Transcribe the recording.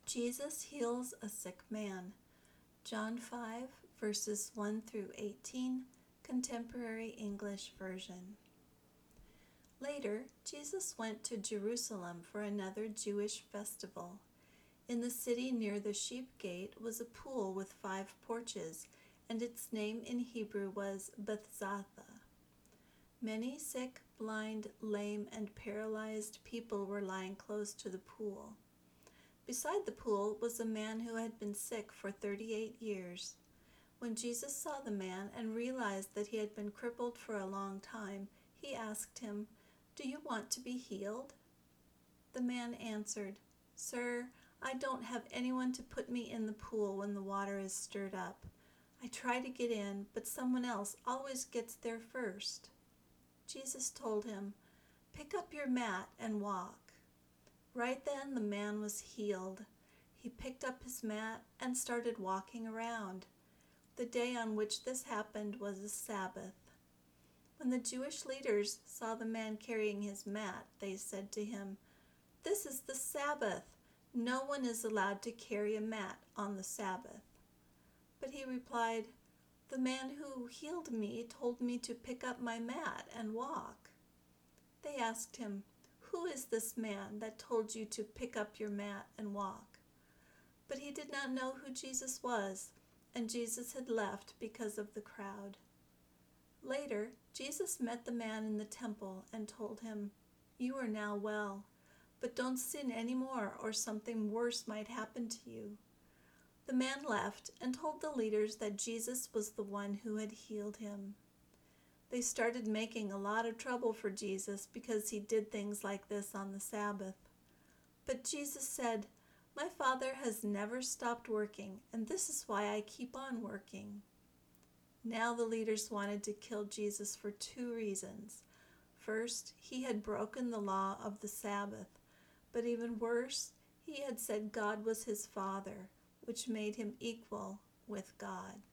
Jesus heals a sick man. John 5, verses 1 through 18, Contemporary English Version. Later, Jesus went to Jerusalem for another Jewish festival. In the city near the Sheep Gate was a pool with 5 porches, and its name in Hebrew was Bethzatha. Many sick, blind, lame, and paralyzed people were lying close to the pool. Beside the pool was a man who had been sick for 38 years. When Jesus saw the man and realized that he had been crippled for a long time, he asked him, "Do you want to be healed?" The man answered, "Sir, I don't have anyone to put me in the pool when the water is stirred up. I try to get in, but someone else always gets there first." Jesus told him, "Pick up your mat and walk." Right then the man was healed. He picked up his mat and started walking around. The day on which this happened was a Sabbath. When the Jewish leaders saw the man carrying his mat, they said to him, "This is the Sabbath. No one is allowed to carry a mat on the Sabbath." But he replied, "The man who healed me told me to pick up my mat and walk." They asked him, "Who is this man that told you to pick up your mat and walk?" But he did not know who Jesus was, and Jesus had left because of the crowd. Later, Jesus met the man in the temple and told him, "You are now well, but don't sin anymore or something worse might happen to you." The man left and told the leaders that Jesus was the one who had healed him. They started making a lot of trouble for Jesus because he did things like this on the Sabbath. But Jesus said, "My Father has never stopped working, and this is why I keep on working." Now the leaders wanted to kill Jesus for 2 reasons. First, he had broken the law of the Sabbath, but even worse, he had said God was his Father, which made him equal with God.